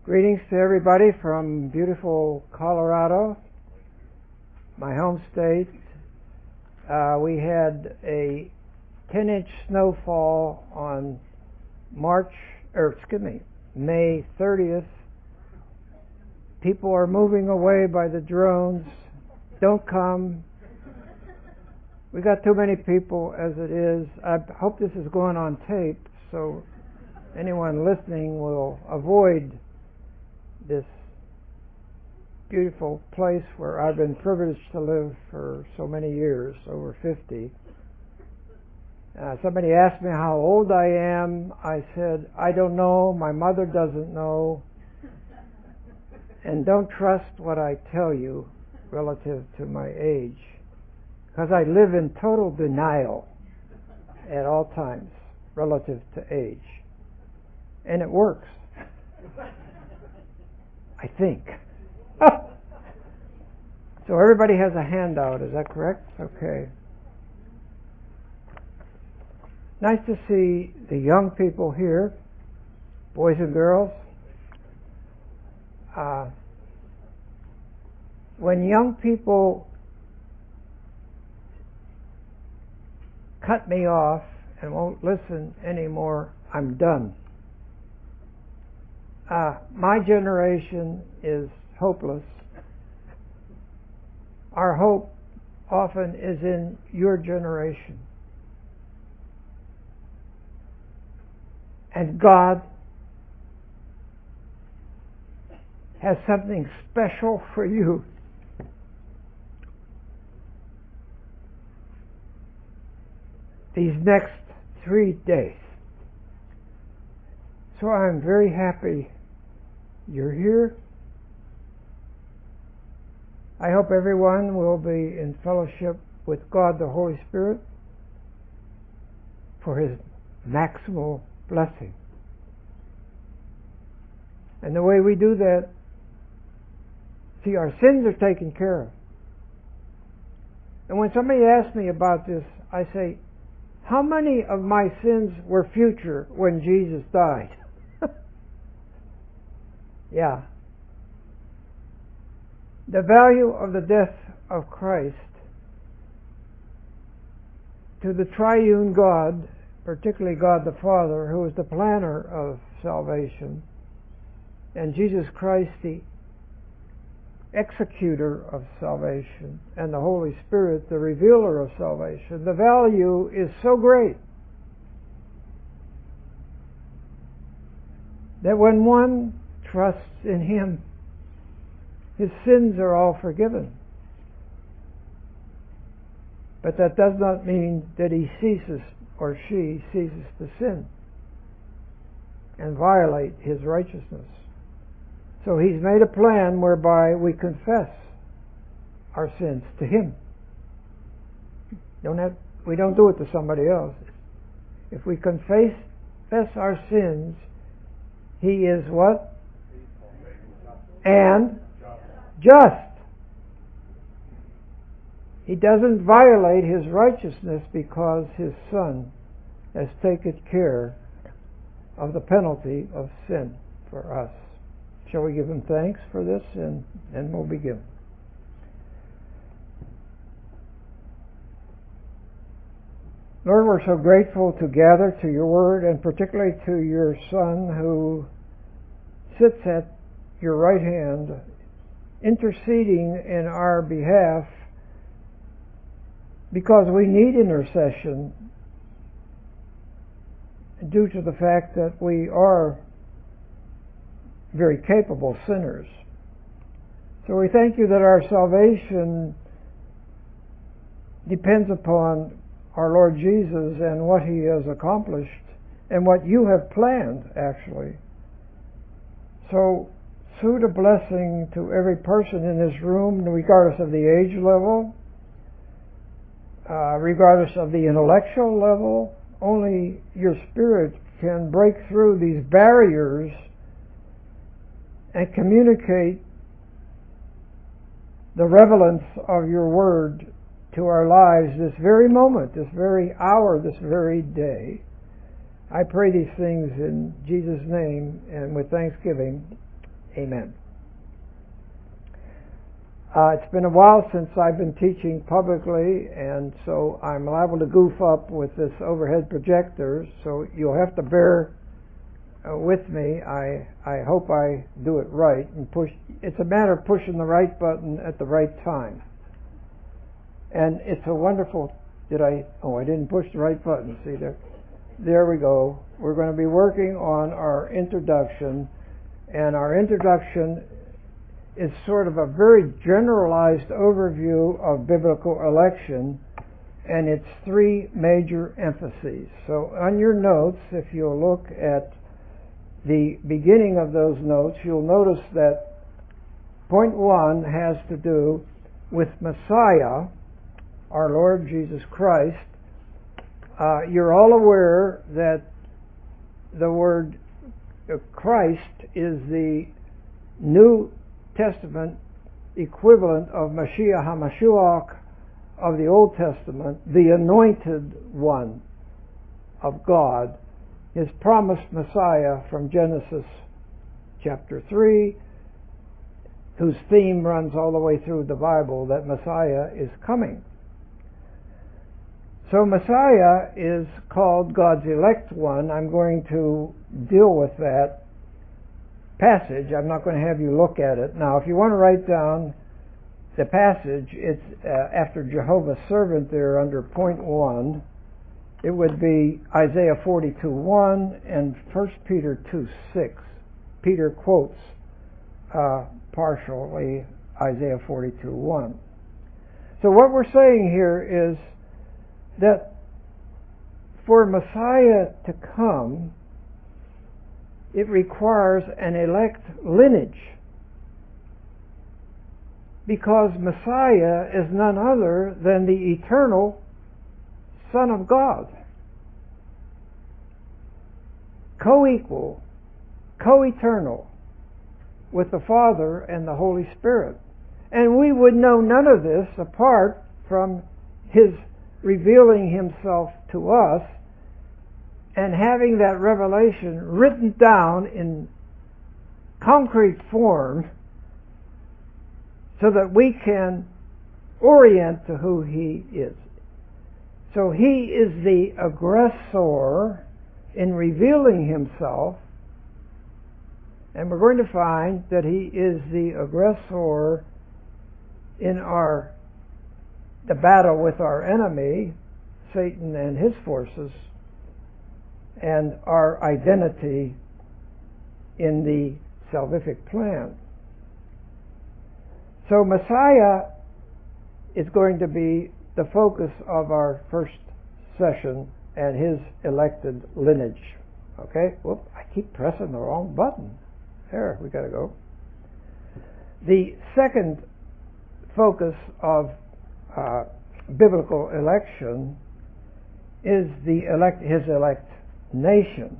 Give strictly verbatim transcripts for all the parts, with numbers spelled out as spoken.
Greetings to everybody from beautiful Colorado, my home state. Uh, we had a ten inch snowfall on March, or excuse me, May thirtieth. People are moving away by the drones. Don't come. We got too many people as it is. I hope this is going on tape so anyone listening will avoid this beautiful place where I've been privileged to live for so many years, over fifty. Uh, somebody asked me how old I am. I said, I don't know. My mother doesn't know. And don't trust what I tell you relative to my age, because I live in total denial at all times relative to age. And it works. I think. So everybody has a handout, is that correct? Okay. Nice to see the young people here, boys and girls. Uh, when young people cut me off and won't listen anymore, I'm done. Uh, my generation is hopeless. Our hope often is in your generation. And God has something special for you. These next three days. So I'm very happy you're here. I hope everyone will be in fellowship with God the Holy Spirit for His maximal blessing. And the way we do that, see, our sins are taken care of. And when somebody asks me about this, I say, how many of my sins were future when Jesus died? Yeah. The value of the death of Christ to the triune God, particularly God the Father, who is the planner of salvation, and Jesus Christ, the executor of salvation, and the Holy Spirit, the revealer of salvation, the value is so great that when one trusts in Him, his sins are all forgiven. But that does not mean that he ceases or she ceases to sin and violate his righteousness. So He's made a plan whereby we confess our sins to Him. Don't have, we don't do it to somebody else. If we confess, confess our sins, He is what? And just. He doesn't violate His righteousness because His Son has taken care of the penalty of sin for us. Shall we give Him thanks for this? And then we'll begin. Lord, we're so grateful to gather to Your Word, and particularly to Your Son who sits at Your right hand, interceding in our behalf, because we need intercession due to the fact that we are very capable sinners. So we thank You that our salvation depends upon our Lord Jesus and what He has accomplished and what You have planned, actually. So suit a blessing to every person in this room, regardless of the age level, uh, regardless of the intellectual level. Only Your Spirit can break through these barriers and communicate the relevance of Your Word to our lives this very moment, this very hour, this very day. I pray these things in Jesus' name and with thanksgiving. Amen. Uh, it's been a while since I've been teaching publicly, and so I'm liable to goof up with this overhead projector, so you'll have to bear uh, with me. I I hope I do it right and push. It's a matter of pushing the right button at the right time. And it's a wonderful, did I, oh, I didn't push the right button. See there? There we go. We're going to be working on our introduction, and our introduction is sort of a very generalized overview of biblical election, and it's three major emphases. So on your notes, if you'll look at the beginning of those notes, you'll notice that point one has to do with Messiah, our Lord Jesus Christ. Uh, you're all aware that the word Christ is the New Testament equivalent of Mashiach HaMashiach of the Old Testament, the anointed one of God, his promised Messiah from Genesis chapter three, whose theme runs all the way through the Bible, that Messiah is coming. So Messiah is called God's elect one. I'm going to deal with that passage. I'm not going to have you look at it. Now, if you want to write down the passage, it's uh, after Jehovah's servant there under point one. It would be Isaiah forty-two one and First Peter two six. Peter quotes uh, partially Isaiah forty-two one. So what we're saying here is that for Messiah to come, it requires an elect lineage, because Messiah is none other than the eternal Son of God, co-equal, co-eternal with the Father and the Holy Spirit. And we would know none of this apart from his revealing himself to us and having that revelation written down in concrete form so that we can orient to who he is. So he is the aggressor in revealing himself, and we're going to find that he is the aggressor in our the battle with our enemy, Satan and his forces, and our identity in the salvific plan. So Messiah is going to be the focus of our first session, and his elected lineage. Okay? Whoop, I keep pressing the wrong button. There, we gotta go. The second focus of uh, biblical election is the elect, his elect nation.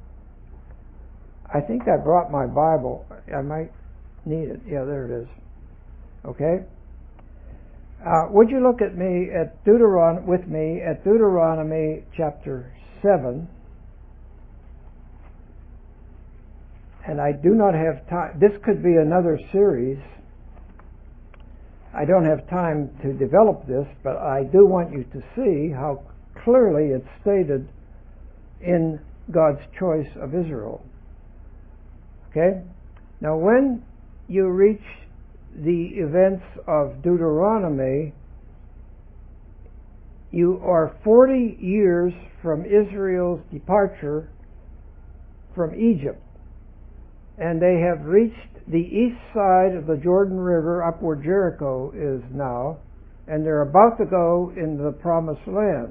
I think I brought my Bible. I might need it. Yeah, there it is. Okay? Uh, would you look at me at Deuteron with me at Deuteronomy chapter seven? And I do not have time. This could be another series. I don't have time to develop this, but I do want you to see how clearly it's stated in God's choice of Israel. Okay? Now, when you reach the events of Deuteronomy, you are forty years from Israel's departure from Egypt, and they have reached the east side of the Jordan River, up where Jericho is now, and they're about to go into the Promised Land.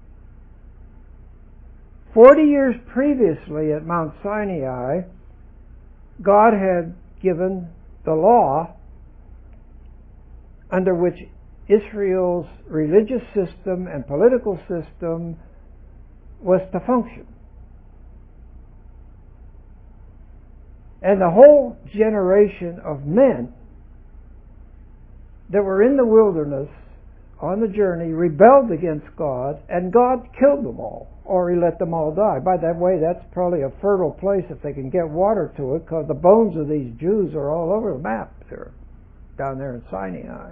Forty years previously at Mount Sinai, God had given the law under which Israel's religious system and political system was to function. And the whole generation of men that were in the wilderness on the journey rebelled against God, and God killed them all, or he let them all die. By that way, that's probably a fertile place if they can get water to it, because the bones of these Jews are all over the map there, down there in Sinai.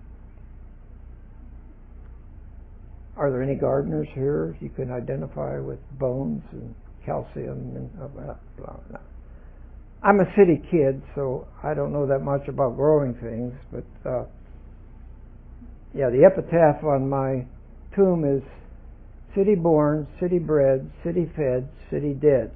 Are there any gardeners here you can identify with bones and calcium and blah, blah, blah. I'm a city kid, so I don't know that much about growing things, but uh, yeah, the epitaph on my tomb is city born, city bred, city fed, city dead.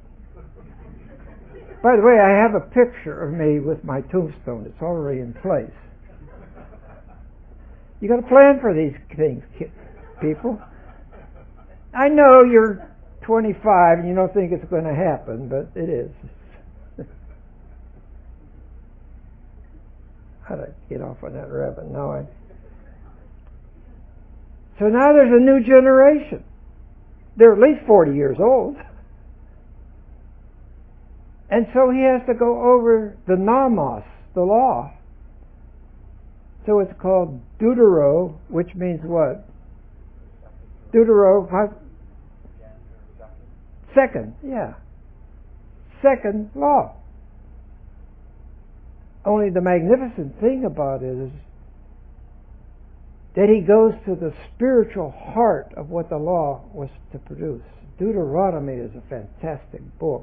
By the way, I have a picture of me with my tombstone. It's already in place. You got to plan for these things, people. I know you're twenty-five and you don't think it's going to happen, but it is. How to get off on that rabbit? Now I. So now there's a new generation. They're at least forty years old. And so he has to go over the nomos, the law. So it's called Deutero, which means what? Deutero, what? Second, yeah. Second law. Only the magnificent thing about it is that he goes to the spiritual heart of what the law was to produce. Deuteronomy is a fantastic book.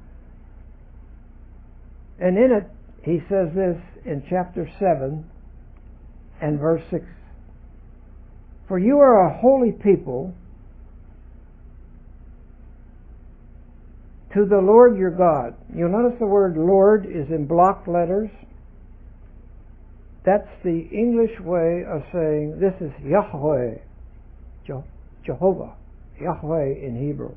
And in it, he says this in chapter seven and verse six. For you are a holy people to the Lord your God. You'll notice the word Lord is in block letters. That's the English way of saying this is Yahweh, Jehovah, Yahweh in Hebrew.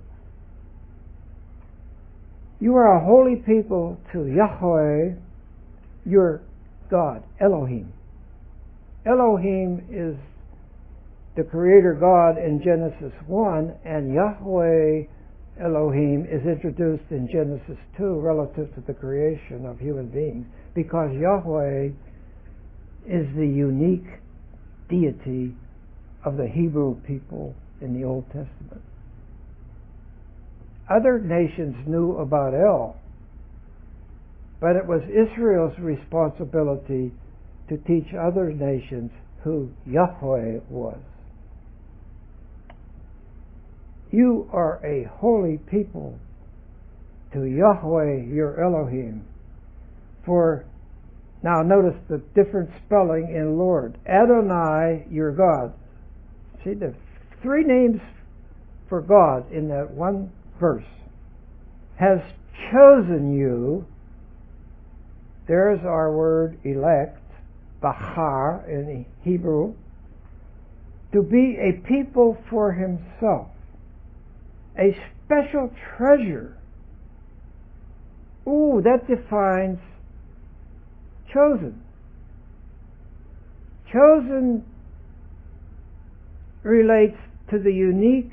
You are a holy people to Yahweh, your God, Elohim. Elohim is the Creator God in Genesis one, and Yahweh Elohim is introduced in Genesis two relative to the creation of human beings, because Yahweh is the unique deity of the Hebrew people in the Old Testament. Other nations knew about El, but it was Israel's responsibility to teach other nations who Yahweh was. You are a holy people to Yahweh your Elohim. For now notice the different spelling in Lord. Adonai your God. See the three names for God in that one verse. Has chosen you. There's our word elect, Bachar in Hebrew, to be a people for himself. A special treasure. Ooh, that defines chosen. Chosen relates to the unique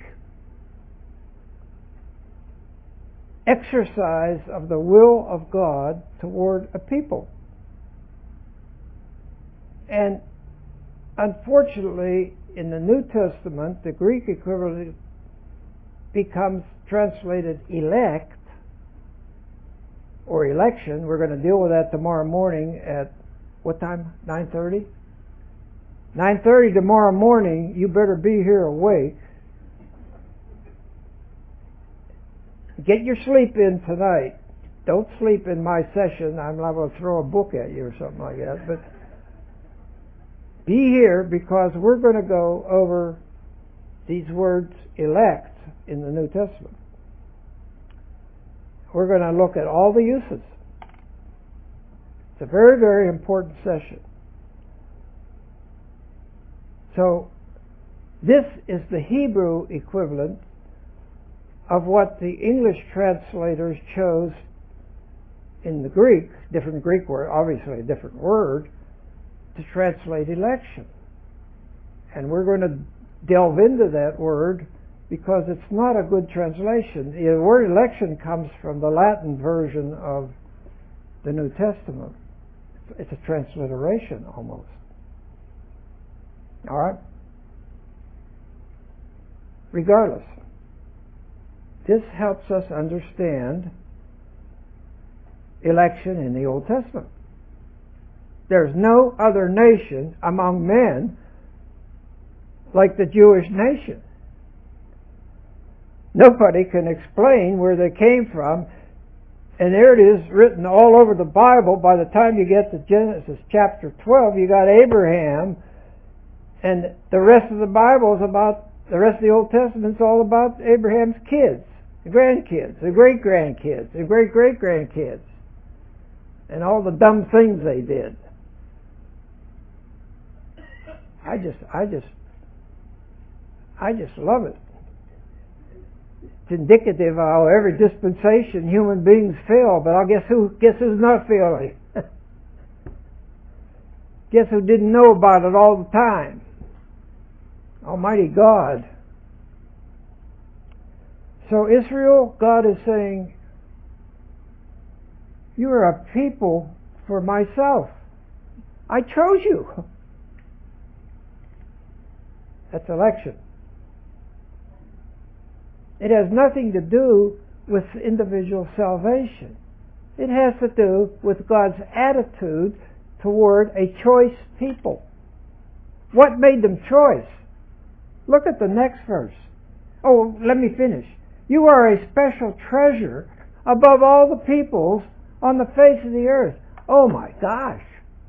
exercise of the will of God toward a people. And unfortunately, in the New Testament, the Greek equivalent becomes translated elect or election. We're going to deal with that tomorrow morning at what time? nine thirty? nine thirty tomorrow morning. You better be here awake. Get your sleep in tonight. Don't sleep in my session. I'm liable to throw a book at you or something like that. But be here, because we're going to go over these words elect in the New Testament. We're going to look at all the uses. It's a very, very important session. So this is the Hebrew equivalent of what the English translators chose in the Greek, different Greek word, obviously a different word, to translate election. And we're going to delve into that word because it's not a good translation. The word election comes from the Latin version of the New Testament. It's a transliteration almost. All right? regardless. This helps us understand election in the Old Testament. There's no other nation among men like the Jewish nation. Nobody can explain where they came from, and there it is written all over the Bible. By the time you get to Genesis chapter twelve, you got Abraham, and the rest of the Bible is about, the rest of the Old Testament's all about Abraham's kids, the grandkids, the great-grandkids, the great-great-grandkids, and all the dumb things they did. I just, I just, I just love it. It's indicative of how every dispensation human beings feel, but I guess who, guess who's not feeling? Guess who didn't know about it all the time? Almighty God. So Israel, God is saying, you are a people for myself. I chose you. That's election. It has nothing to do with individual salvation. It has to do with God's attitude toward a choice people. What made them choice? Look at the next verse. Oh, let me finish. You are a special treasure above all the peoples on the face of the earth. Oh my gosh.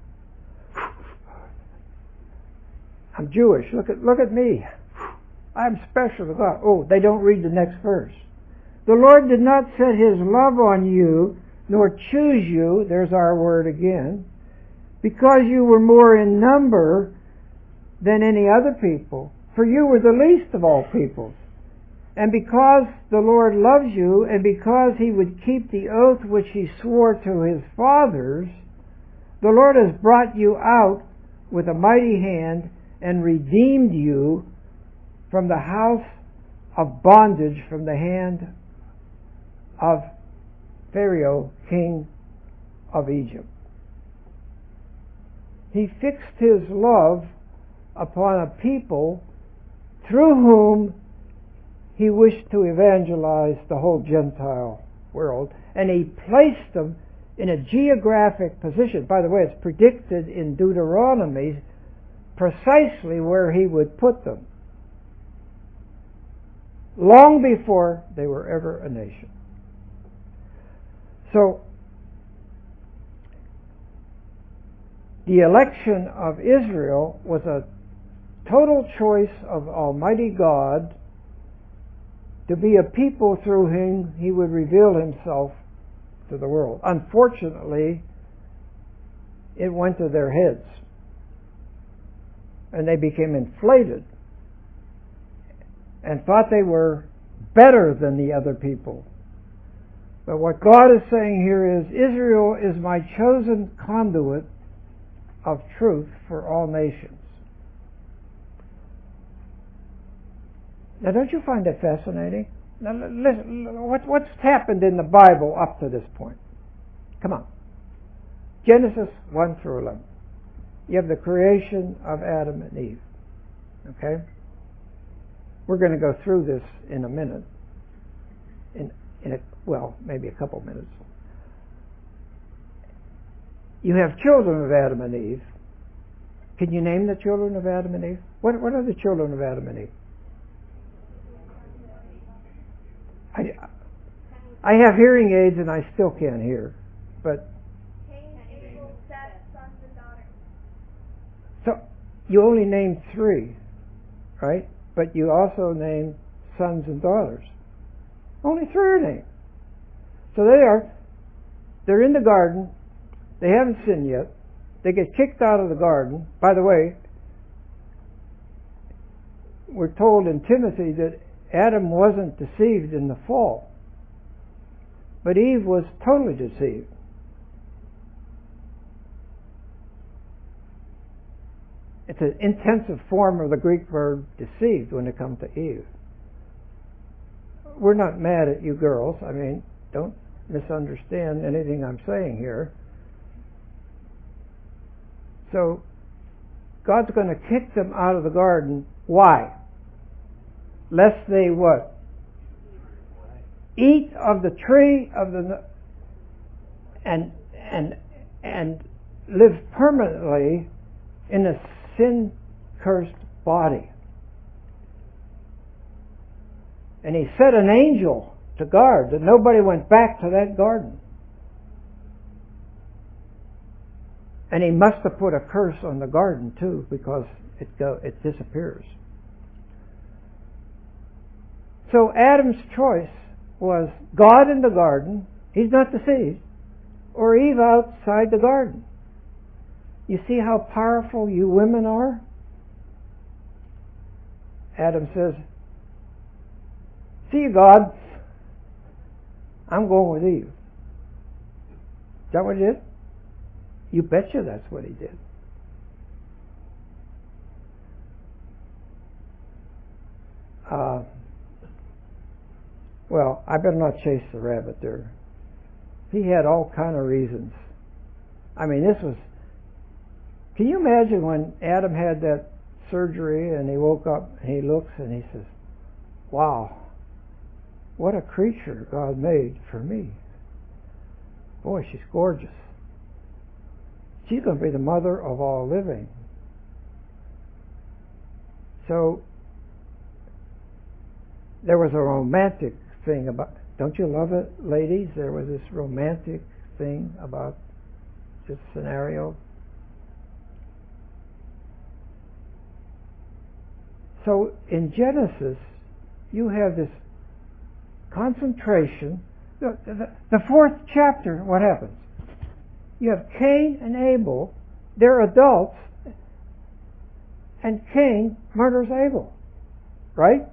I'm Jewish. Look at look at me. I'm special to God. Oh, they don't read the next verse. The Lord did not set His love on you, nor choose you, there's our word again, because you were more in number than any other people, for you were the least of all peoples. And because the Lord loves you, and because He would keep the oath which He swore to His fathers, the Lord has brought you out with a mighty hand and redeemed you from the house of bondage, from the hand of Pharaoh, king of Egypt. He fixed His love upon a people through whom He wished to evangelize the whole Gentile world, and He placed them in a geographic position. By the way, it's predicted in Deuteronomy precisely where He would put them, long before they were ever a nation. So, the election of Israel was a total choice of Almighty God to be a people through whom He would reveal Himself to the world. Unfortunately, it went to their heads, and they became inflated and thought they were better than the other people. But what God is saying here is, Israel is my chosen conduit of truth for all nations. Now, don't you find that fascinating? Now, listen, what, what's happened in the Bible up to this point? Come on. Genesis one through eleven. You have the creation of Adam and Eve. Okay? We're going to go through this in a minute. In, in a, well, maybe a couple minutes. You have children of Adam and Eve. Can you name the children of Adam and Eve? What, what are the children of Adam and Eve? I, I have hearing aids and I still can't hear. But so you only named three, right? But you also named sons and daughters. Only three are named. So they are, they're in the garden. They haven't sinned yet. They get kicked out of the garden. By the way, we're told in Timothy that Adam wasn't deceived in the fall, but Eve was totally deceived. It's an intensive form of the Greek verb deceived when it comes to Eve. We're not mad at you girls. I mean, don't misunderstand anything I'm saying here. So, God's going to kick them out of the garden. Why? lest they what? Eat of the tree of the and and and live permanently in a sin-cursed body. And he set an angel to guard that nobody went back to that garden. And he must have put a curse on the garden too, because it go, it disappears. So Adam's choice was God in the garden, he's not deceived, or Eve outside the garden. You see how powerful you women are? Adam says, see you, God, I'm going with Eve. Is that what he did? You betcha that's what he did. Uh, well, I better not chase the rabbit there. He had all kind of reasons. I mean, this was... Can you imagine when Adam had that surgery and he woke up and he looks and he says, wow, what a creature God made for me. Boy, she's gorgeous. She's going to be the mother of all living. So there was a romantic thing about, don't you love it, ladies? There was this romantic thing about this scenario. So in Genesis, you have this concentration. The, the, the fourth chapter, what happens? You have Cain and Abel. They're adults. And Cain murders Abel. Right?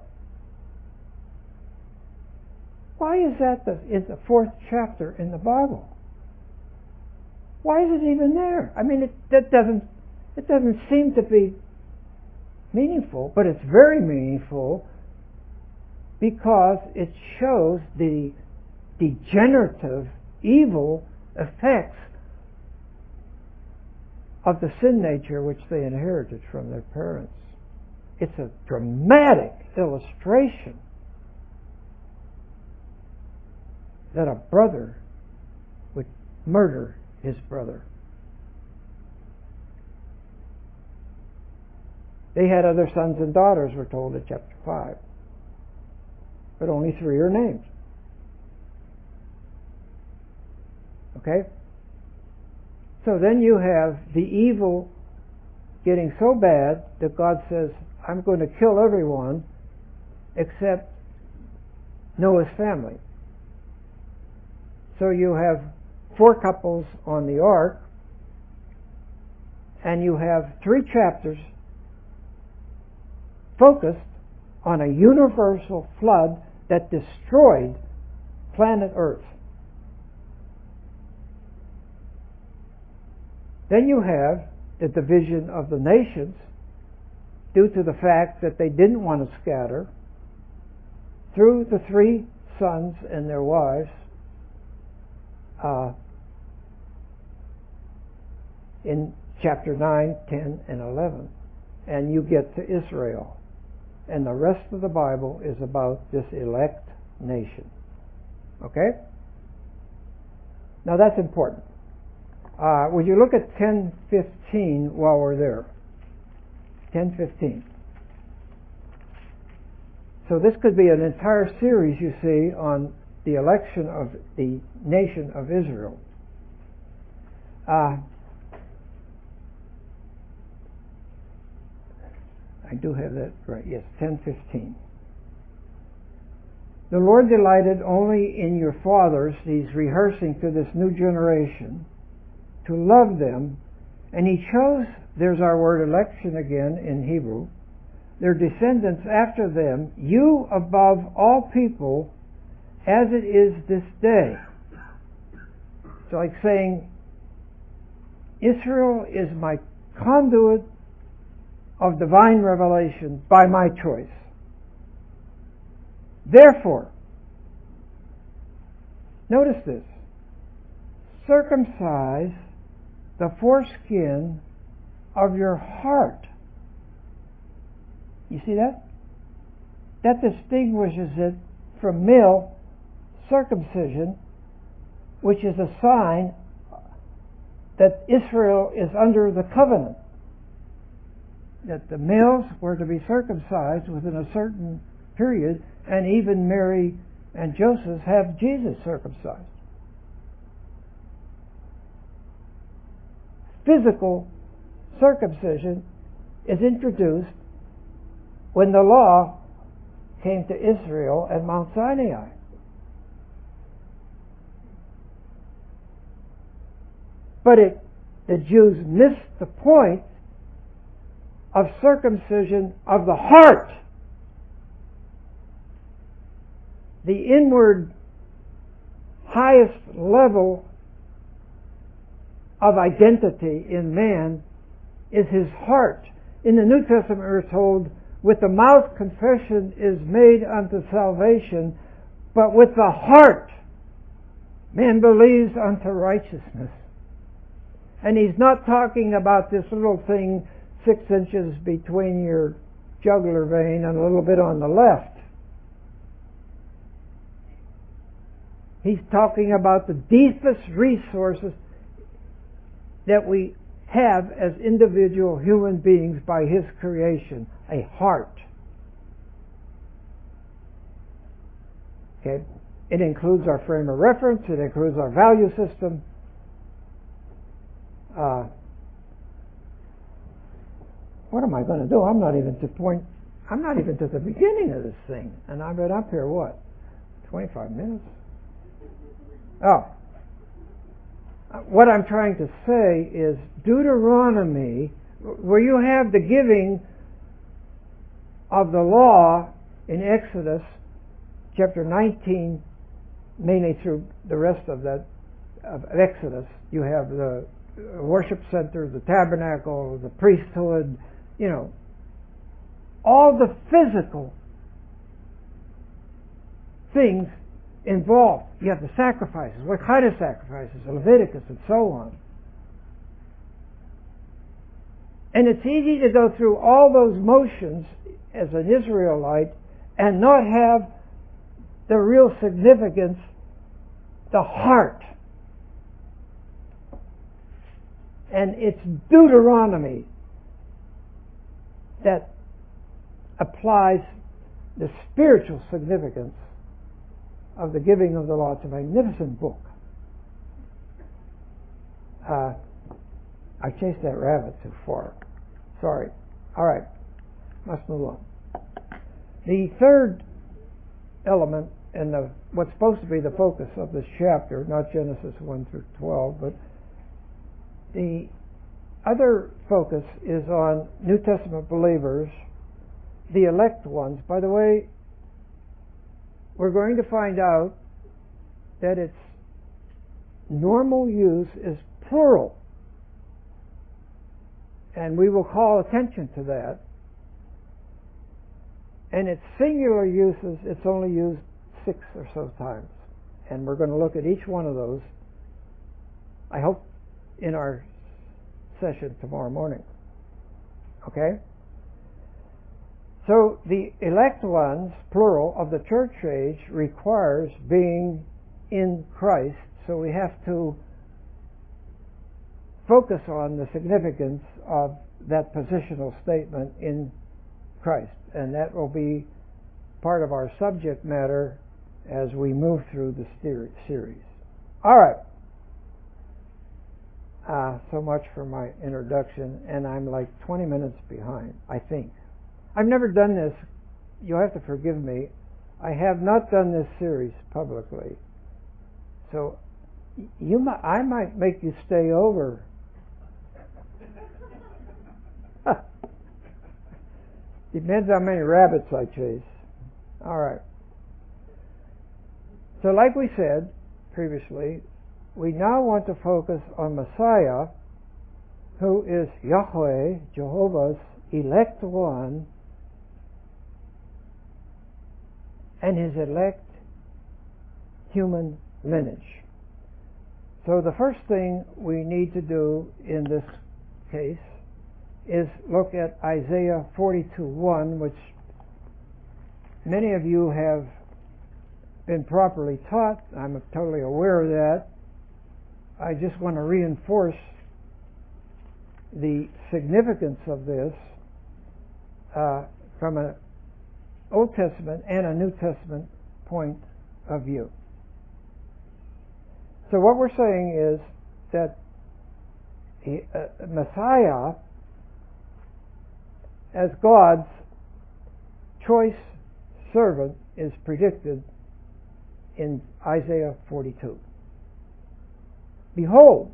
Why is that the, in the fourth chapter in the Bible? Why is it even there? I mean, it, that doesn't, it doesn't seem to be meaningful, but it's very meaningful because it shows the degenerative, evil effects of the sin nature which they inherited from their parents. It's a dramatic illustration that a brother would murder his brother. They had other sons and daughters, we're told in chapter five. But only three are named. Okay? So then you have the evil getting so bad that God says, I'm going to kill everyone except Noah's family. So you have four couples on the ark, and you have three chapters focused on a universal flood that destroyed planet Earth. Then you have the division of the nations due to the fact that they didn't want to scatter through the three sons and their wives uh, in chapter nine, ten, and eleven. And you get to Israel. And the rest of the Bible is about this elect nation. Okay? Now that's important. Uh, would you look at ten fifteen while we're there? ten fifteen. So this could be an entire series, you see, on the election of the nation of Israel. Uh, I do have that right, yes, ten fifteen. The Lord delighted only in your fathers, he's rehearsing to this new generation, to love them, and he chose, there's our word election again in Hebrew, their descendants after them, you above all people, as it is this day. So like saying, Israel is my conduit of divine revelation by my choice. Therefore, notice this, circumcise the foreskin of your heart. You see that? that distinguishes it from male circumcision, which is a sign that Israel is under the covenant, that the males were to be circumcised within a certain period, and even Mary and Joseph have Jesus circumcised. Physical circumcision is introduced when the law came to Israel at Mount Sinai. But it, the Jews missed the point of circumcision of the heart. The inward highest level of identity in man is his heart. In the New Testament we're told, with the mouth confession is made unto salvation, but with the heart man believes unto righteousness. And he's not talking about this little thing six inches between your jugular vein and a little bit on the left. He's talking about the deepest resources that we have as individual human beings by His creation, a heart. Okay? It includes our frame of reference, it includes our value system. Uh, what am I going to do? I'm not even to point, I'm not even to the beginning of this thing. And I've been up here, what, twenty-five minutes? Oh. What I'm trying to say is Deuteronomy, where you have the giving of the law in Exodus chapter nineteen, mainly through the rest of that of Exodus, you have the worship center, the tabernacle, the priesthood, you know, all the physical things involved. You have the sacrifices. What kind of sacrifices? Leviticus and so on. And it's easy to go through all those motions as an Israelite and not have the real significance, the heart. And it's Deuteronomy that applies the spiritual significance of the giving of the law. It's a magnificent book. Uh, I chased that rabbit too far. Sorry. All right. Let's move on. The third element, and the, what's supposed to be the focus of this chapter, not Genesis one through twelve, but the other focus is on New Testament believers, the elect ones. By the way, we're going to find out that its normal use is plural. And we will call attention to that. And its singular uses, it's only used six or so times. And we're going to look at each one of those, I hope, in our session tomorrow morning. Okay? So the elect ones, plural, of the church age requires being in Christ. So we have to focus on the significance of that positional statement in Christ. And that will be part of our subject matter as we move through the series. All right. Uh, so much for my introduction, and I'm like twenty minutes behind, I think. I've never done this. You'll have to forgive me. I have not done this series publicly. So you might, I might make you stay over. Depends how many rabbits I chase. All right. So like we said previously, we now want to focus on Messiah, who is Yahweh, Jehovah's elect one, and his elect human lineage. So the first thing we need to do in this case is look at Isaiah forty-two one, which many of you have been properly taught. I'm totally aware of that. I just want to reinforce the significance of this uh, from an Old Testament and a New Testament point of view. So what we're saying is that he, uh, Messiah, as God's choice servant, is predicted in Isaiah forty-two. Behold,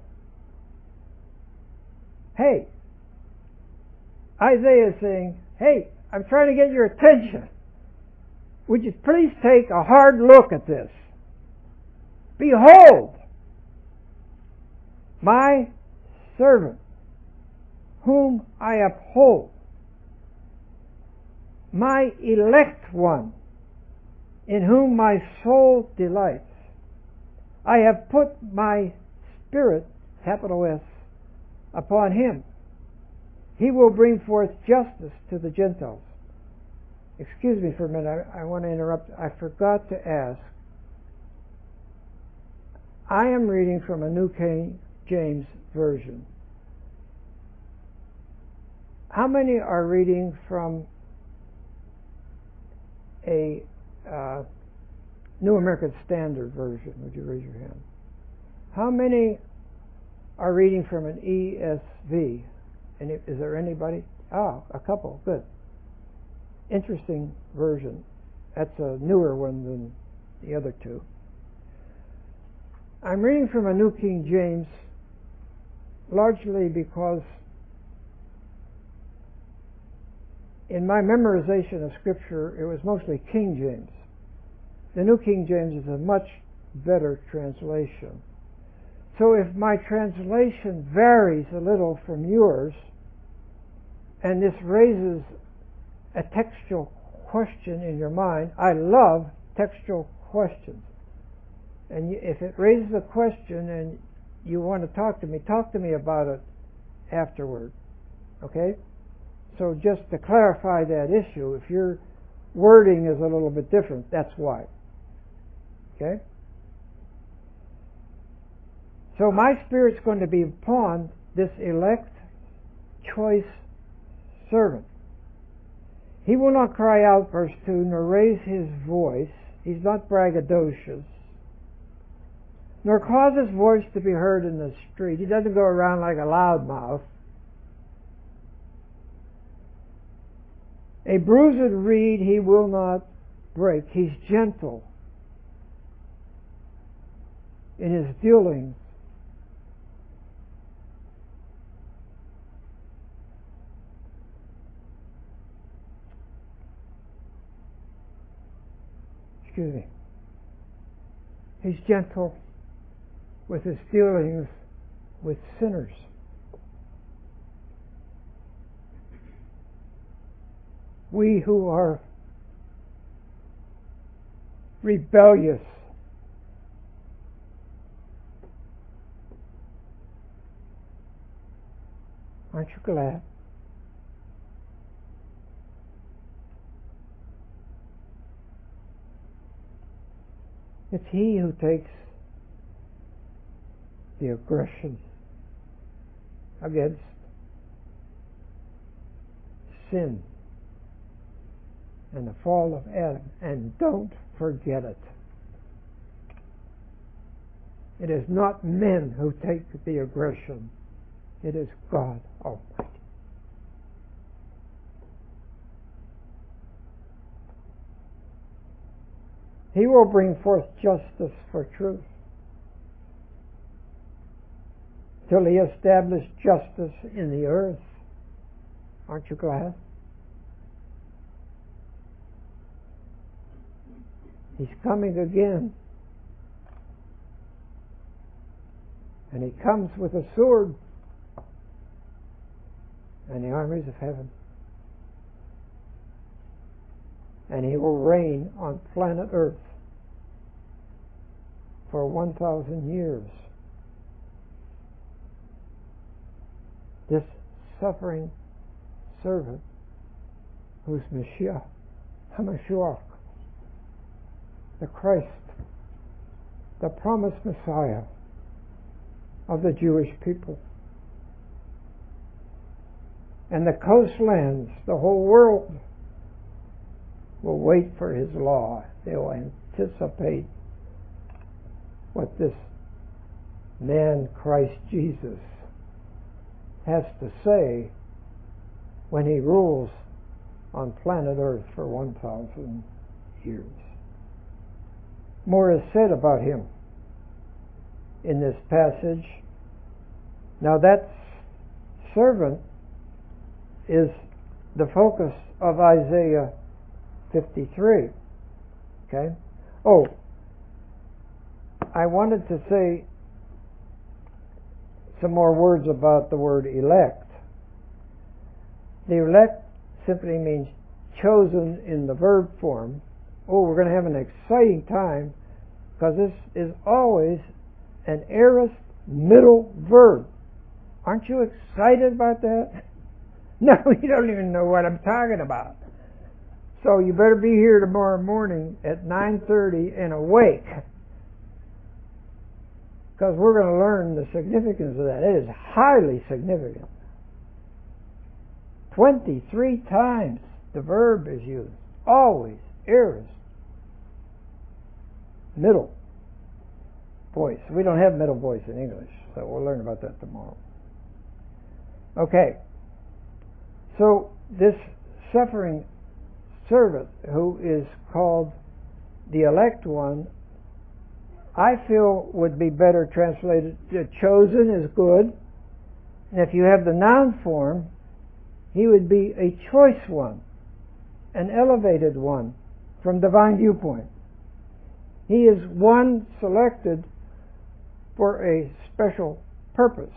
hey, Isaiah is saying, hey, I'm trying to get your attention. Would you please take a hard look at this? Behold, my servant, whom I uphold, my elect one, in whom my soul delights. I have put my Spirit, capital S, upon him. He will bring forth justice to the Gentiles. Excuse me for a minute, I, I want to interrupt. I forgot to ask. I am reading from a New King James Version. How many are reading from a uh, New American Standard Version? Would you raise your hand? How many are reading from an E S V? Any, is there anybody? Ah, a couple. Good. Interesting version. That's a newer one than the other two. I'm reading from a New King James largely because in my memorization of Scripture, it was mostly King James. The New King James is a much better translation. So if my translation varies a little from yours, and this raises a textual question in your mind, I love textual questions. And if it raises a question and you want to talk to me, talk to me about it afterward. Okay? So just to clarify that issue, if your wording is a little bit different, that's why. Okay? So my Spirit's going to be upon this elect, choice servant. He will not cry out, verse two, nor raise his voice. He's not braggadocious. Nor cause his voice to be heard in the street. He doesn't go around like a loudmouth. A bruised reed he will not break. He's gentle in his dealings. Excuse me. He's gentle with his dealings with sinners. We who are rebellious, aren't you glad? It's he who takes the aggression against sin and the fall of Adam, and don't forget it. It is not men who take the aggression. It is God Almighty. He will bring forth justice for truth till he establish justice in the earth. Aren't you glad? He's coming again. And he comes with a sword and the armies of heaven. And he will reign on planet Earth for one thousand years. This suffering servant, who's Mashiach, HaMashiach, the Christ, the promised Messiah of the Jewish people. And the coastlands, the whole world, will wait for his law. They will anticipate what this man, Christ Jesus, has to say when he rules on planet Earth for one thousand years. More is said about him in this passage. Now that servant is the focus of Isaiah fifty-three. Okay? Oh, I wanted to say some more words about the word elect. The elect simply means chosen in the verb form. Oh, we're going to have an exciting time because this is always an aorist middle verb. Aren't you excited about that? No, you don't even know what I'm talking about. So you better be here tomorrow morning at nine thirty and awake, because we're going to learn the significance of that. It is highly significant. twenty-three times the verb is used. Always aorist. Middle voice. We don't have middle voice in English, so we'll learn about that tomorrow. Okay. So this suffering servant who is called the elect one, I feel would be better translated. Chosen is good. And if you have the noun form, he would be a choice one, an elevated one from divine viewpoint. He is one selected for a special purpose.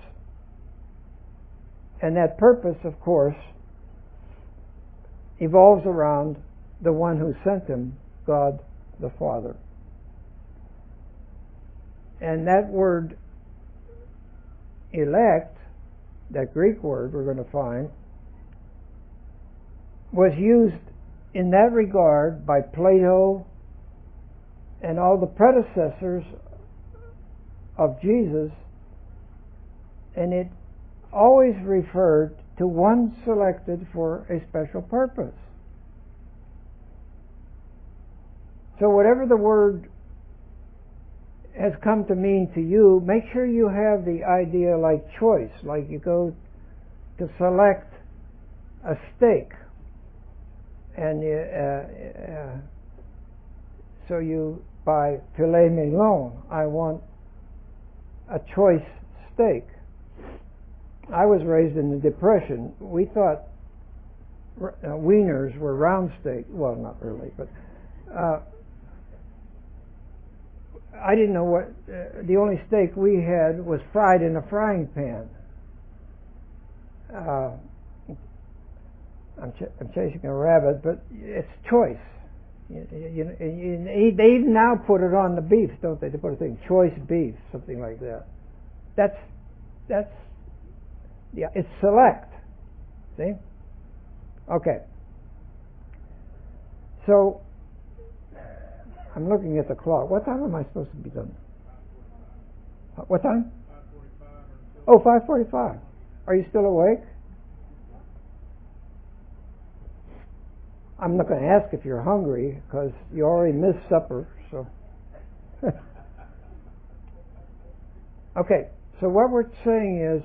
And that purpose, of course, evolves around the one who sent him, God the Father. And that word elect, that Greek word we're going to find, was used in that regard by Plato and all the predecessors of Jesus, and it always referred to one selected for a special purpose. So whatever the word has come to mean to you, make sure you have the idea like choice, like you go to select a steak, and you, uh, uh, so you buy filet mignon. I want a choice steak. I was raised in the Depression. We thought uh, wieners were round steak. Well, not really, but uh, I didn't know what. Uh, the only steak we had was fried in a frying pan. Uh, I'm, ch- I'm chasing a rabbit, but it's choice. You, you, you, they even now put it on the beef, don't they? They put a thing, choice beef, something like that. That's that's. Yeah, it's select. See? Okay. So, I'm looking at the clock. What time am I supposed to be done? What time? Oh, five forty-five. Are you still awake? I'm not going to ask if you're hungry, because you already missed supper, so. Okay, so what we're saying is,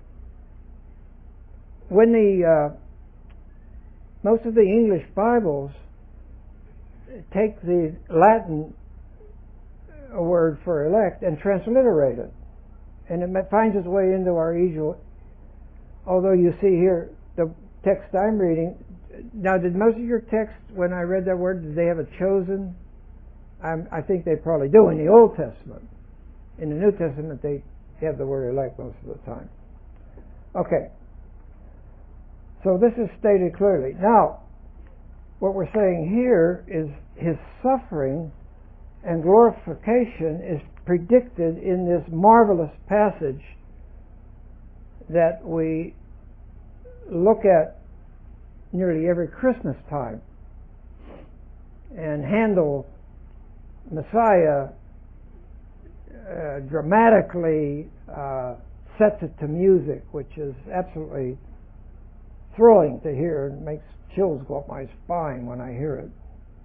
when the uh, most of the English Bibles take the Latin word for elect and transliterate it, and it finds its way into our usual. Although you see here the text I'm reading. Now, did most of your text, when I read that word, did they have a chosen? I'm, I think they probably do in the Old Testament. In the New Testament, they have the word elect most of the time. Okay. So this is stated clearly. Now, what we're saying here is his suffering and glorification is predicted in this marvelous passage that we look at nearly every Christmas time. And Handel Messiah uh, dramatically uh, sets it to music, which is absolutely thrilling to hear. It makes chills go up my spine when I hear it.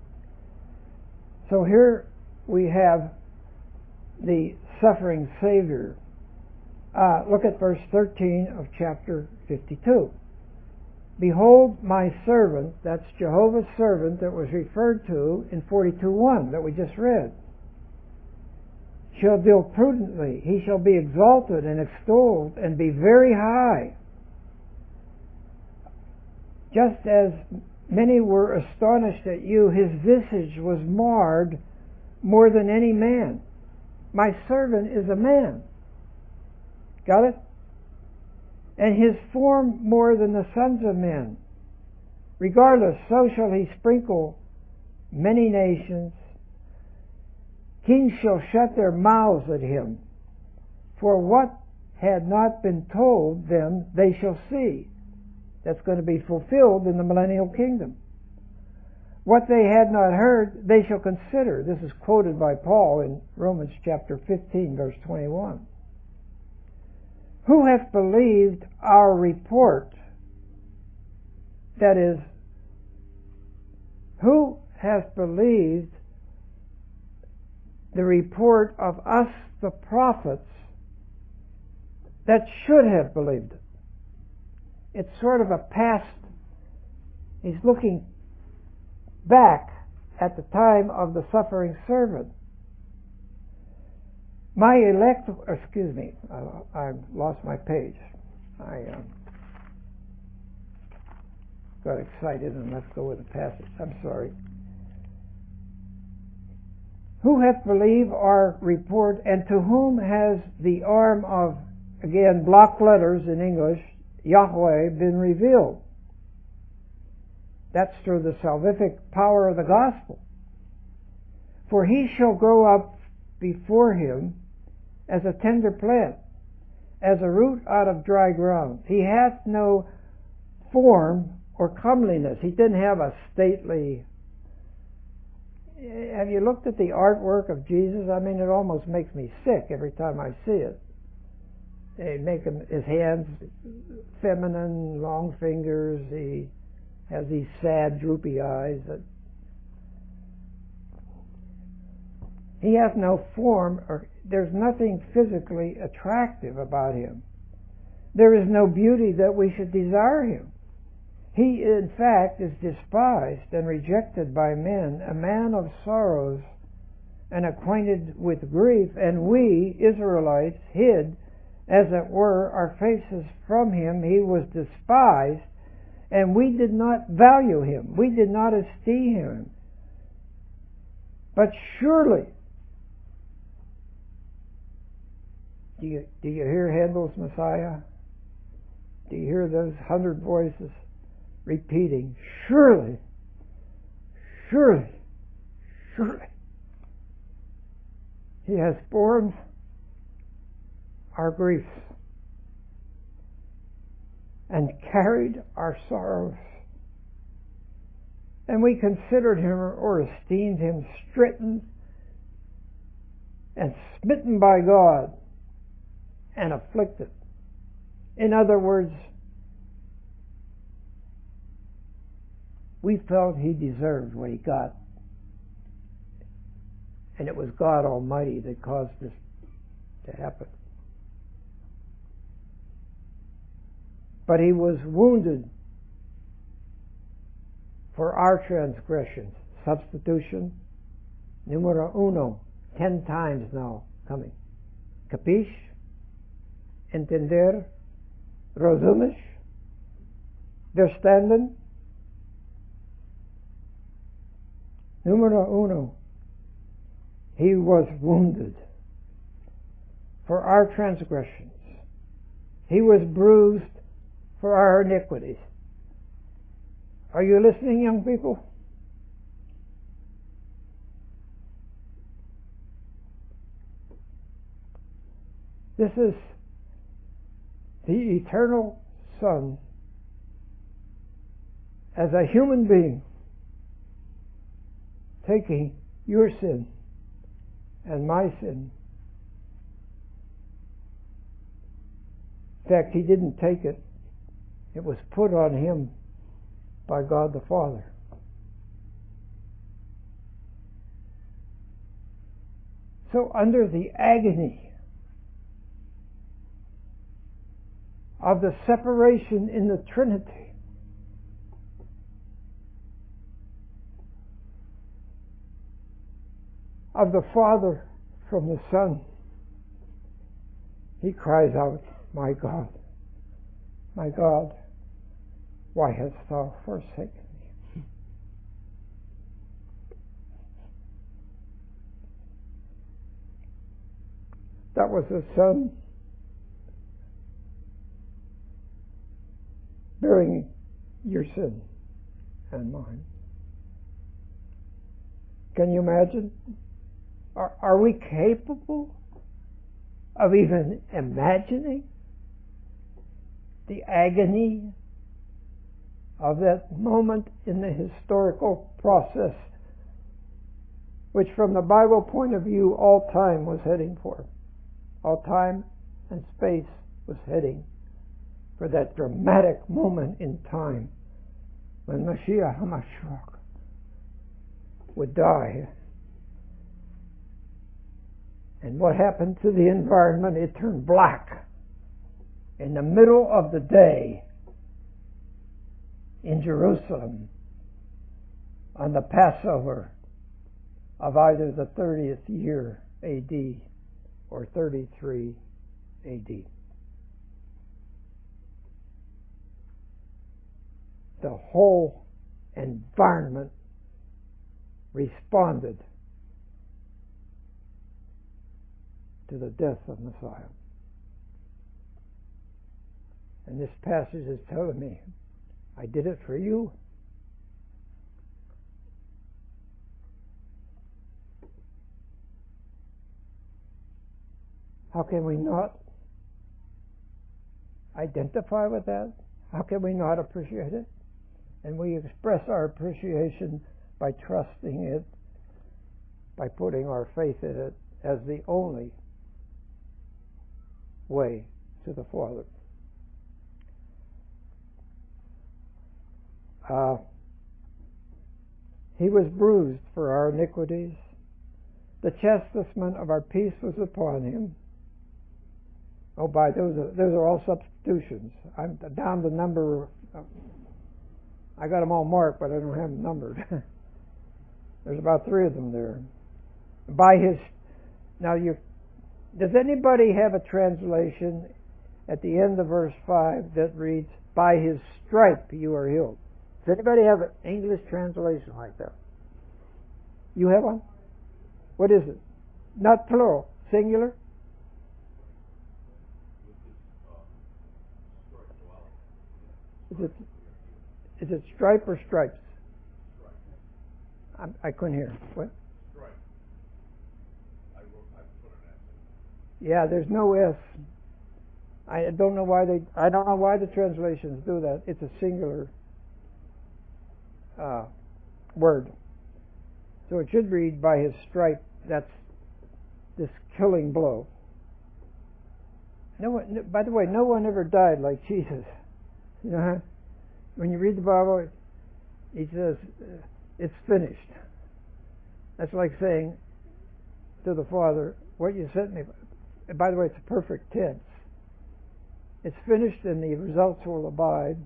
So here we have the suffering Savior. Uh, look at verse thirteen of chapter fifty-two. Behold my servant, that's Jehovah's servant that was referred to in forty-two one that we just read, shall deal prudently. He shall be exalted and extolled and be very high. Just as many were astonished at you, his visage was marred more than any man. My servant is a man. Got it? And his form more than the sons of men. Regardless, so shall he sprinkle many nations. Kings shall shut their mouths at him. For what had not been told them, they shall see. That's going to be fulfilled in the millennial kingdom. What they had not heard, they shall consider. This is quoted by Paul in Romans chapter fifteen, verse twenty-one. Who hath believed our report? That is, who hath believed the report of us, the prophets, that should have believed it? It's sort of a past. He's looking back at the time of the suffering servant. My elect, excuse me, uh, I lost my page. I uh, got excited and let's go with the passage. I'm sorry. Who hath believed our report, and to whom has the arm of, again, block letters in English, Yahweh, been revealed? That's through the salvific power of the gospel. For he shall grow up before him as a tender plant, as a root out of dry ground. He hath no form or comeliness. He didn't have a stately... Have you looked at the artwork of Jesus? I mean, it almost makes me sick every time I see it. They make him, his hands feminine, long fingers. He has these sad, droopy eyes. That he has no form, or there's nothing physically attractive about him. There is no beauty that we should desire him. He, in fact, is despised and rejected by men, a man of sorrows and acquainted with grief, and we, Israelites, hid, as it were, our faces from him. He was despised, and we did not value him. We did not esteem him. But surely, do you, do you hear Handel's Messiah? Do you hear those hundred voices repeating, surely, surely, surely, he has borne our griefs and carried our sorrows. And we considered him or esteemed him stricken and smitten by God and afflicted. In other words, we felt he deserved what he got. And it was God Almighty that caused this to happen. But he was wounded for our transgressions. Substitution, numero uno, ten times now coming. Capish? Entender? Rozumish? Verstanden? Numero uno. He was wounded for our transgressions. He was bruised for our iniquities. Are you listening, young people? This is the eternal Son as a human being taking your sin and my sin. In fact, he didn't take it. It was put on him by God the Father. So under the agony of the separation in the Trinity, of the Father from the Son, he cries out, "My God, my God, why hast thou forsaken me?" That was the Son bearing your sin and mine. Can you imagine? Are, are we capable of even imagining the agony of that moment in the historical process, which from the Bible point of view all time was heading for? All time and space was heading for that dramatic moment in time when Mashiach HaMashiach would die. And what happened to the environment? It turned black in the middle of the day in Jerusalem on the Passover of either the thirtieth year A D or thirty-three A D. The whole environment responded to the death of Messiah. And this passage is telling me, I did it for you. How can we not identify with that? How can we not appreciate it? And we express our appreciation by trusting it, by putting our faith in it as the only way to the Father. Uh, he was bruised for our iniquities. The chastisement of our peace was upon him. Oh, by those are, those are all substitutions. I'm down the number. Uh, I got them all marked, but I don't have them numbered. There's about three of them there. By his, now you, does anybody have a translation at the end of verse five that reads, "By his stripe you are healed"? Does anybody have an English translation like that? You have one? What is it? Not plural, singular? Is it, is it stripe or stripes? I, I couldn't hear. What? Stripe. I wrote, I put an S in. Yeah, there's no S. I don't know why they. I don't know why the translations do that. It's a singular uh, word. So it should read, "By his stripe." That's this killing blow. No one. By the way, no one ever died like Jesus. You know, when you read the Bible, he says, "It's finished." That's like saying to the Father, "What you sent me." And by the way, it's a perfect tense. It's finished, and the results will abide.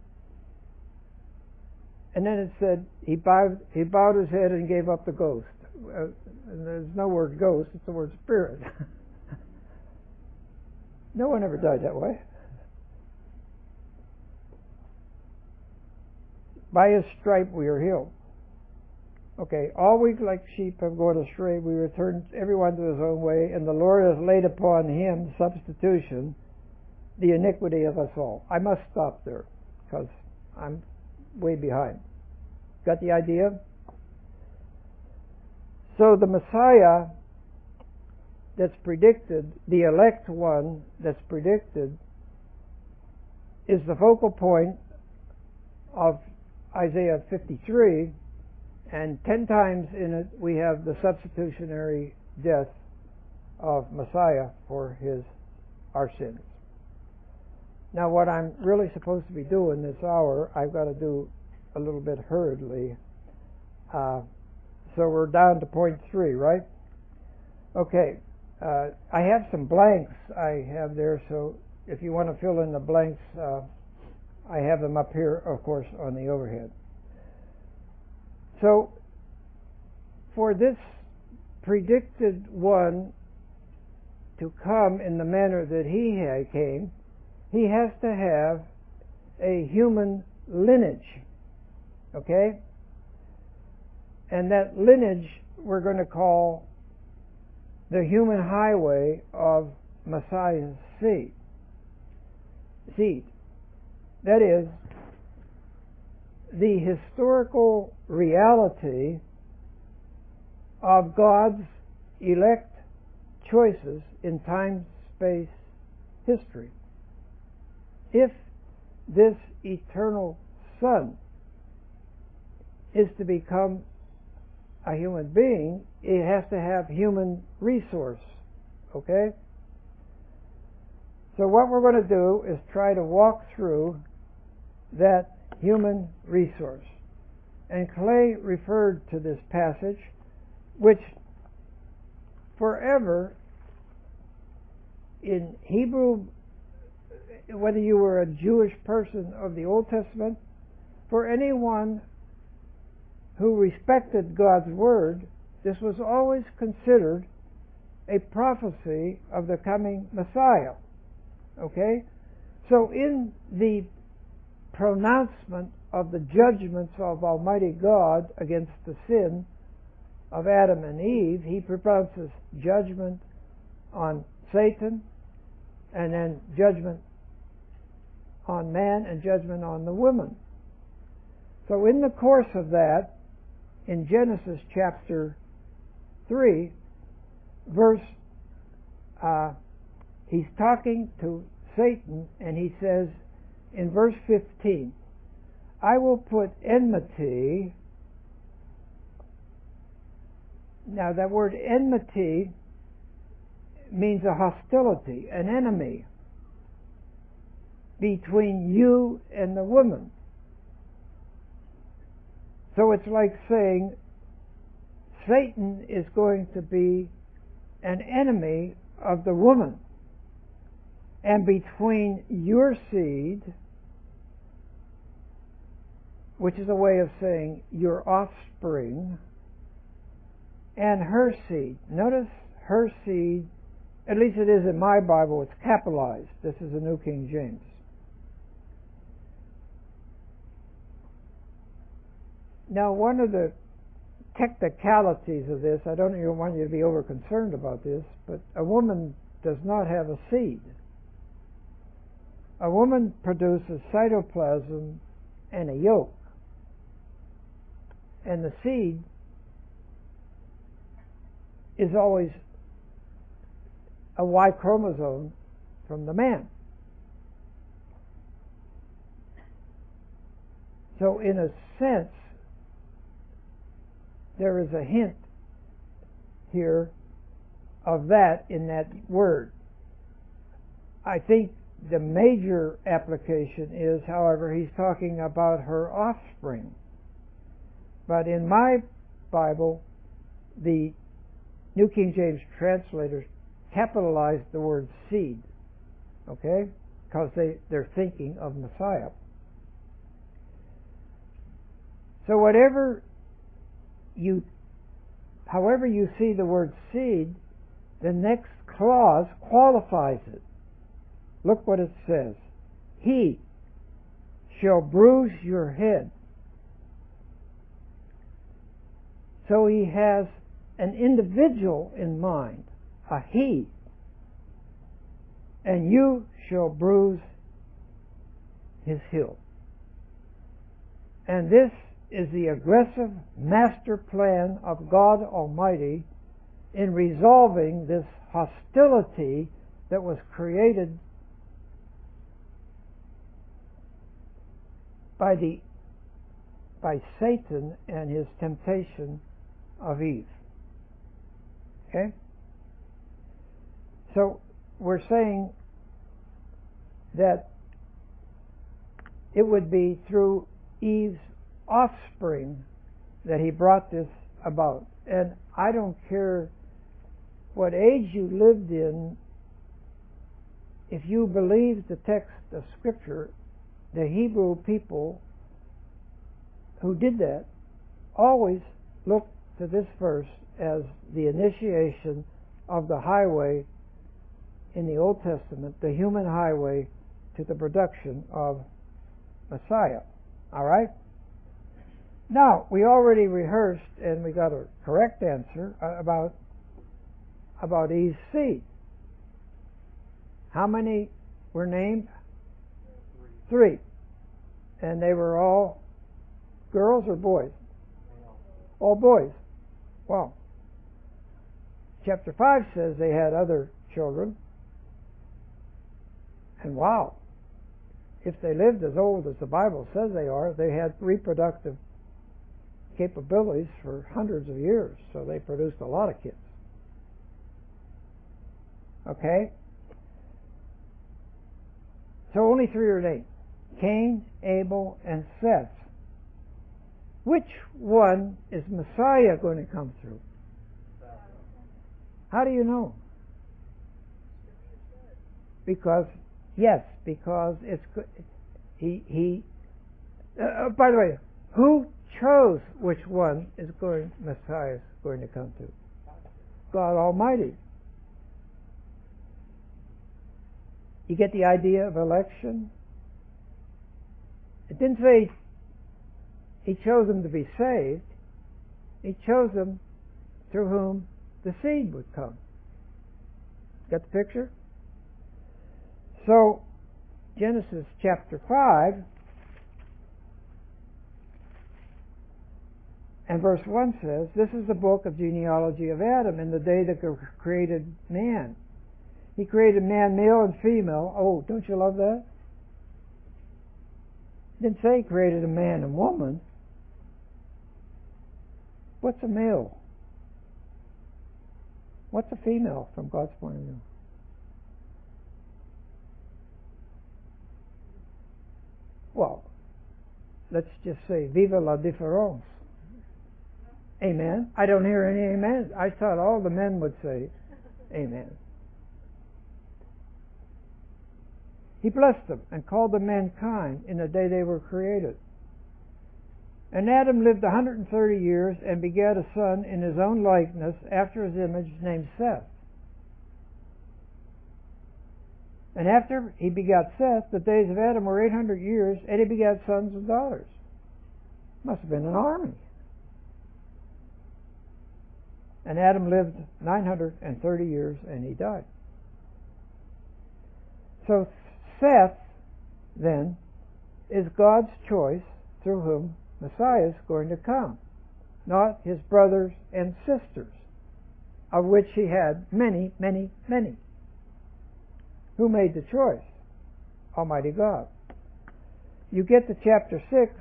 And then it said he bowed, he bowed his head and gave up the ghost. Uh, and there's no word ghost; it's the word spirit. No one ever died that way. By his stripe we are healed. Okay, all we like sheep have gone astray. We return everyone to his own way, and the Lord has laid upon him, substitution, the iniquity of us all. I must stop there because I'm way behind. Got the idea? So the Messiah that's predicted, the elect one that's predicted, is the focal point of Isaiah fifty-three, and ten times in it we have the substitutionary death of Messiah for his our sins. Now, what I'm really supposed to be doing this hour, I've got to do a little bit hurriedly. Uh, so we're down to point three, right? Okay. Uh, I have some blanks I have there, so if you want to fill in the blanks, uh, I have them up here, of course, on the overhead. So, for this predicted one to come in the manner that he had came, he has to have a human lineage, okay? And that lineage we're going to call the human highway of Messiah's seed. Seed. That is, the historical reality of God's elect choices in time, space, history. If this eternal Son is to become a human being, it has to have human resource. Okay? So what we're going to do is try to walk through that human resource. And Clay referred to this passage, which forever in Hebrew, whether you were a Jewish person of the Old Testament, for anyone who respected God's Word, this was always considered a prophecy of the coming Messiah. Okay? So in the pronouncement of the judgments of Almighty God against the sin of Adam and Eve, he pronounces judgment on Satan, and then judgment on man, and judgment on the woman. So in the course of that, in Genesis chapter three, verse, uh, he's talking to Satan, and he says in verse fifteen, I will put enmity. Now that word enmity means a hostility, an enemy, between you and the woman. So it's like saying Satan is going to be an enemy of the woman. And between your seed, which is a way of saying your offspring, and her seed. Notice her seed, at least it is in my Bible, it's capitalized. This is the New King James. Now, one of the technicalities of this, I don't even want you to be over concerned about this, but a woman does not have a seed. A woman produces cytoplasm and a yolk. And the seed is always a Y chromosome from the man. So in a sense, there is a hint here of that in that word. I think the major application is, however, he's talking about her offspring. But in my Bible, the New King James translators capitalized the word seed, okay? Because they, they're thinking of Messiah. So whatever you, however you see the word seed, the next clause qualifies it. Look what it says. He shall bruise your head. So he has an individual in mind, a he. And you shall bruise his heel. And this is the aggressive master plan of God Almighty in resolving this hostility that was created by the by Satan and his temptation of Eve. Okay? So we're saying that it would be through Eve's offspring that he brought this about. And I don't care what age you lived in, if you believe the text of Scripture, the Hebrew people who did that always looked to this verse as the initiation of the highway in the Old Testament, the human highway to the production of Messiah. All right? Now, we already rehearsed and we got a correct answer about, about Eve's seed. How many were named? Three. And they were all girls or boys? All boys. Wow. Chapter five says they had other children. And wow, if they lived as old as the Bible says they are, they had reproductive capabilities for hundreds of years, so they produced a lot of kids. Okay? So only three are named: Cain, Abel, and Seth. Which one is Messiah going to come through? How do you know? Because, yes, because it's he he. Uh, by the way, who chose which one is going Messiah is going to come through? God Almighty. You get the idea of election? It didn't say he chose them to be saved. He chose them through whom the seed would come. Got the picture? So, Genesis chapter five and verse one says, "This is the book of genealogy of Adam in the day that God created man. He created man male and female." Oh, don't you love that? He didn't say he created a man and woman. What's a male? What's a female from God's point of view? Well, let's just say, vive la différence. Amen. I don't hear any amen. I thought all the men would say amen. He blessed them and called them mankind in the day they were created. And Adam lived one hundred thirty years and begat a son in his own likeness after his image, named Seth. And after he begat Seth, the days of Adam were eight hundred years, and he begat sons and daughters. Must have been an army. And Adam lived nine hundred thirty years, and he died. So Seth, then, is God's choice through whom Messiah is going to come, not his brothers and sisters, of which he had many, many, many. Who made the choice? Almighty God. You get to chapter six,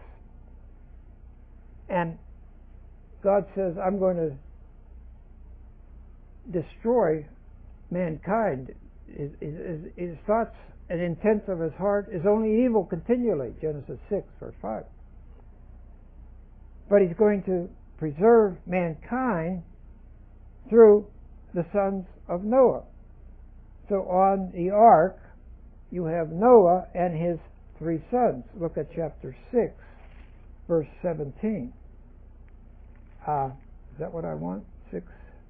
and God says, I'm going to destroy mankind. His, his, his thoughts and intents of his heart is only evil continually, Genesis six, verse five. But he's going to preserve mankind through the sons of Noah. So on the ark, you have Noah and his three sons. Look at chapter six, verse seventeen. Uh, is that what I want? Six?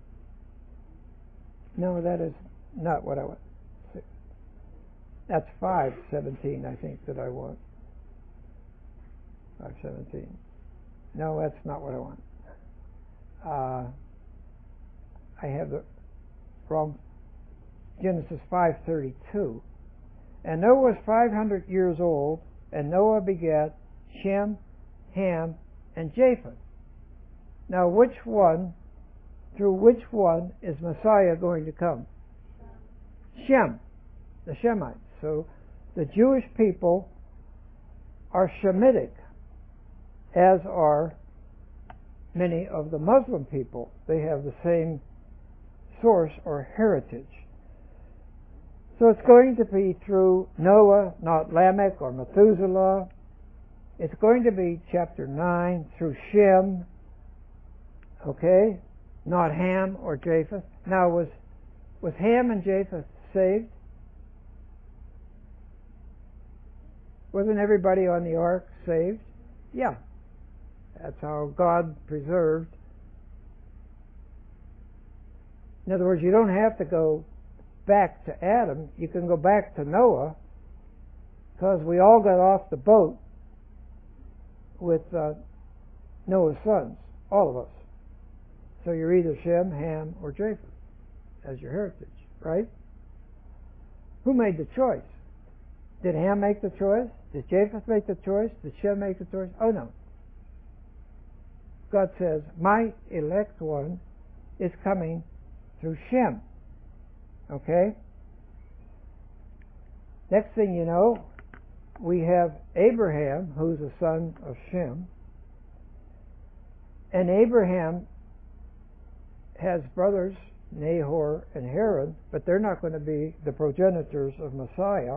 No, that is not what I want. Six. That's five seventeen, I think, that I want. Five seventeen. No, that's not what I want. Uh, I have the wrong. Genesis five thirty-two. And Noah was five hundred years old, and Noah begat Shem, Ham, and Japheth. Now, which one, through which one is Messiah going to come? Shem, the Shemites. So the Jewish people are Shemitic, as are many of the Muslim people. They have the same source or heritage. So it's going to be through Noah, not Lamech or Methuselah. It's going to be chapter nine through Shem, okay, not Ham or Japheth. Now, was was Ham and Japheth saved? Wasn't everybody on the ark saved? Yeah. That's how God preserved. In other words, you don't have to go back to Adam. You can go back to Noah, because we all got off the boat with uh, Noah's sons, all of us. So you're either Shem, Ham, or Japheth as your heritage, right? Who made the choice? Did Ham make the choice? Did Japheth make the choice? Did Shem make the choice? Oh, no. God says, my elect one is coming through Shem. Okay? Next thing you know, we have Abraham, who's a son of Shem. And Abraham has brothers, Nahor and Haran, but they're not going to be the progenitors of Messiah.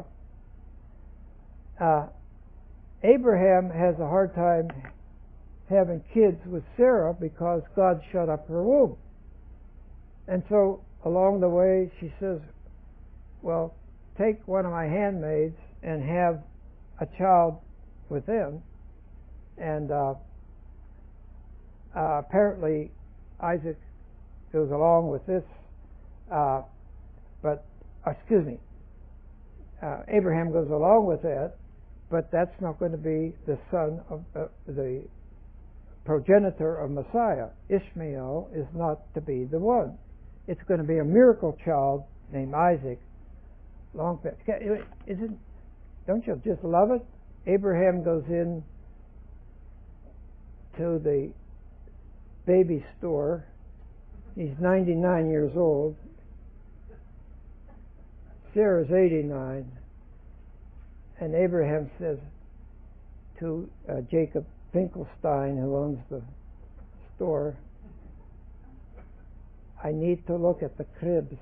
Uh, Abraham has a hard time having kids with Sarah because God shut up her womb. And so along the way she says, well, take one of my handmaids and have a child with them. And uh, uh, apparently Isaac goes along with this, uh, but, excuse me, uh, Abraham goes along with that, but that's not going to be the son of uh, the progenitor of Messiah. Ishmael is not to be the one. It's going to be a miracle child named Isaac. Long, isn't? Don't you just love it? Abraham goes in to the baby store. He's ninety-nine years old. Sarah's eighty-nine. And Abraham says to uh, Jacob Finkelstein, who owns the store, I need to look at the cribs.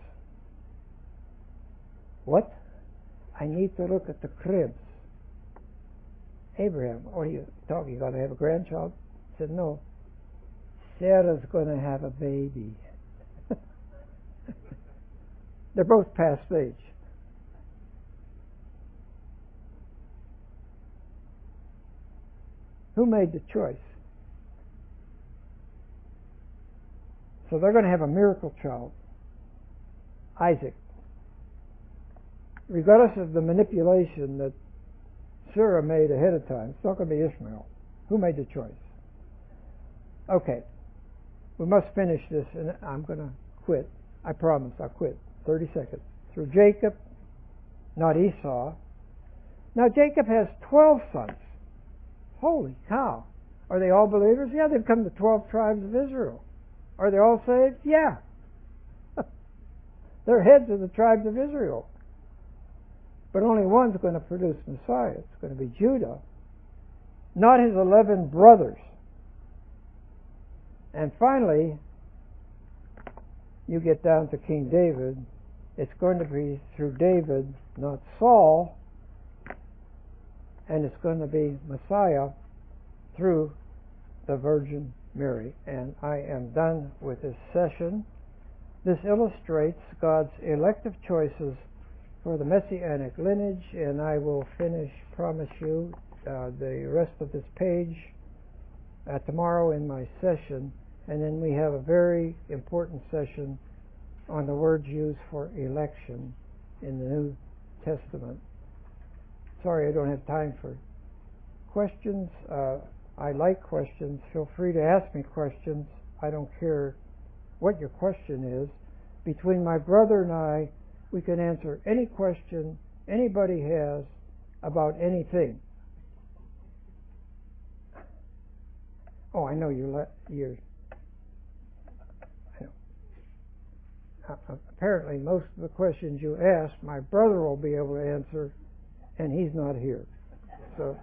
What? I need to look at the cribs. Abraham, what are you talking? You going to have a grandchild? He said, no. Sarah's going to have a baby. They're both past age. Who made the choice? So they're going to have a miracle child, Isaac. Regardless of the manipulation that Sarah made ahead of time, it's not going to be Ishmael. Who made the choice? Okay. We must finish this, and I'm going to quit. I promise I'll quit. thirty seconds. Through Jacob, not Esau. Now Jacob has twelve sons. Holy cow. Are they all believers? Yeah, they've come to twelve tribes of Israel. Are they all saved? Yeah. They're heads of the tribes of Israel. But only one's going to produce Messiah. It's going to be Judah. Not his eleven brothers. And finally, you get down to King David. It's going to be through David, not Saul. And it's going to be Messiah through the Virgin Mary. And I am done with this session. This illustrates God's elective choices for the Messianic lineage, and I will finish, promise you, uh, the rest of this page uh, tomorrow in my session. And then we have a very important session on the words used for election in the New Testament. Sorry, I don't have time for questions. Uh, I like questions. Feel free to ask me questions. I don't care what your question is. Between my brother and I, we can answer any question anybody has about anything. Oh, I know you're. Le- you're I know. Uh, apparently, most of the questions you ask, my brother will be able to answer, and he's not here. So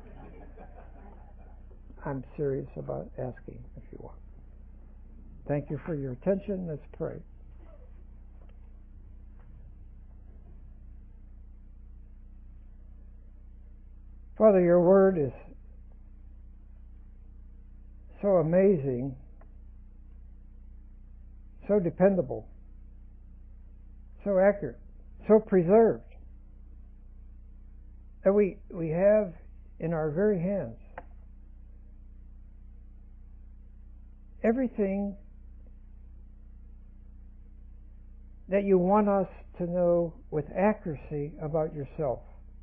I'm serious about asking if you want. Thank you for your attention. Let's pray. Father, your word is so amazing, so dependable, so accurate, so preserved, that we, we have in our very hands everything that you want us to know with accuracy about yourself.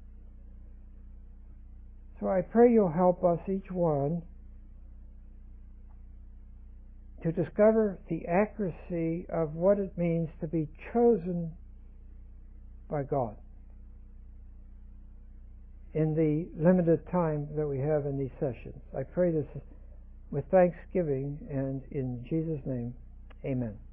So I pray you'll help us, each one, to discover the accuracy of what it means to be chosen by God in the limited time that we have in these sessions. I pray this with thanksgiving, and in Jesus' name, amen.